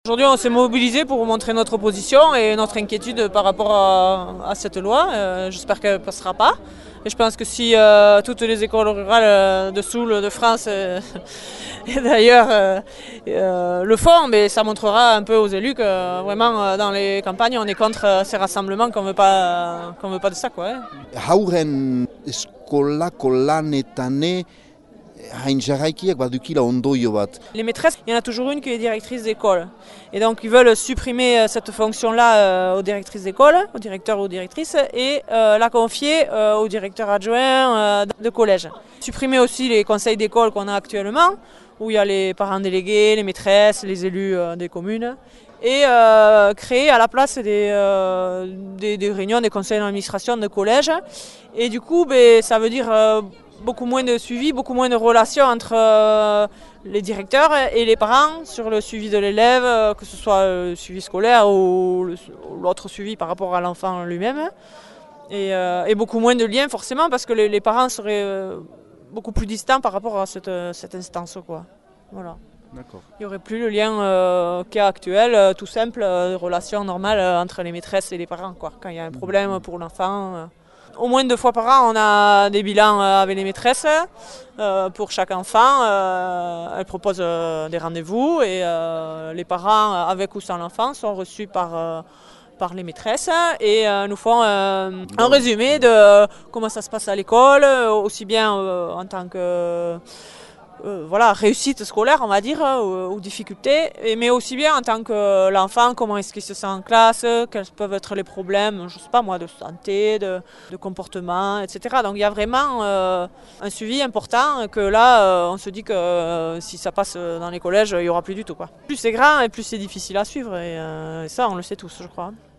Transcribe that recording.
Aujourd'hui, on s'est mobilisé pour montrer notre opposition et notre inquiétude par rapport à cette loi. J'espère qu'elle ne passera pas. Et je pense que si toutes les écoles rurales de Soule, de France et d'ailleurs le font, mais ça montrera un peu aux élus que vraiment dans les campagnes, on est contre ces rassemblements, qu'on veut pas de ça, quoi. Hauren eskolako lanetan hain jarraikiak badukila ondoio bat. Les maîtresses, il y en a toujours une qui est directrice d'école. Et donc ils veulent supprimer cette fonction-là aux directrices d'école, aux directeurs ou aux directrices, et la confier aux directeurs adjoints de collège. Supprimer aussi les conseils d'école qu'on a actuellement, où il y a les parents délégués, les maîtresses, les élus des communes, et créer à la place des réunions, des conseils d'administration de collège. Et du coup, ça veut dire beaucoup moins de suivi, beaucoup moins de relations entre les directeurs et les parents sur le suivi de l'élève, que ce soit le suivi scolaire ou l'autre suivi par rapport à l'enfant lui-même. Et beaucoup moins de liens forcément parce que les parents seraient beaucoup plus distants par rapport à cette instance, quoi. Voilà. D'accord. Il n'y aurait plus le lien qu'il y a actuel, tout simple, de relation normale entre les maîtresses et les parents, quoi. Quand il y a un problème pour l'enfant. Au moins 2 fois par an, on a des bilans avec les maîtresses pour chaque enfant. Elles proposent des rendez-vous et les parents, avec ou sans l'enfant, sont reçus par les maîtresses et nous font un résumé de comment ça se passe à l'école, aussi bien en tant que réussite scolaire, on va dire, ou difficultés, mais aussi bien en tant que l'enfant, comment est-ce qu'il se sent en classe, quels peuvent être les problèmes, je sais pas moi, de santé, de comportement, etc. Donc il y a vraiment un suivi important que là, on se dit que si ça passe dans les collèges, il n'y aura plus du tout, quoi. Plus c'est grand et plus c'est difficile à suivre, et ça, on le sait tous, je crois.